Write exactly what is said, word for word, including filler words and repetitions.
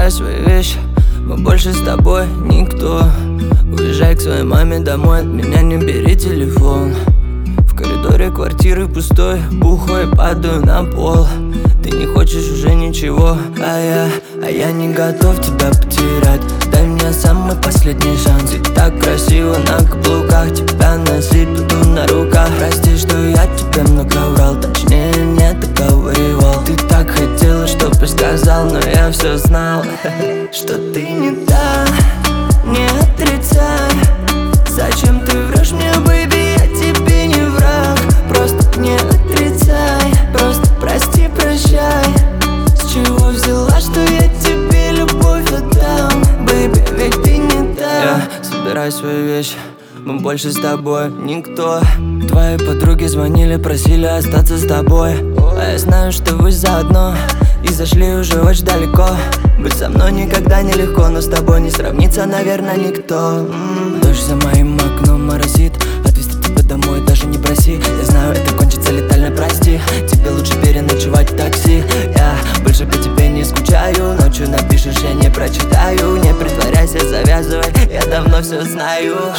Собирай свои вещи, мы больше с тобой никто. Уезжай к своей маме домой, от меня не бери телефон. В коридоре квартиры пустой, бухой падаю на пол. Ты не хочешь уже ничего, а я, а я не готов тебя потерять. Дай мне самый последний шанс. Ты так красиво на каблуках, тебя носить буду на руках. Прости, что я тебе много врал, точнее не договаривал. Ты так хотела, чтоб я сказал, но я все знал. Что ты не та, не отрицай. Зачем ты врешь мне, бэйби, я тебе не враг. Просто не отрицай, просто прости, прощай. С чего взяла, что я тебе любовь отдам? Бэйби, ведь ты не та. Я собирай свои вещи, мы больше с тобой никто. Твои подруги звонили, просили остаться с тобой. А я знаю, что вы заодно и зашли уже очень далеко. Быть со мной никогда не легко, но с тобой не сравнится, наверное, никто. М-м. Дождь за моим окном моросит, отвезти тебя домой даже не проси. Я знаю, это кончится летально, прости. Тебе лучше переночевать в такси. Я больше по тебе не скучаю. Ночью напишешь, я не прочитаю. Не притворяйся, завязывай, я давно все знаю.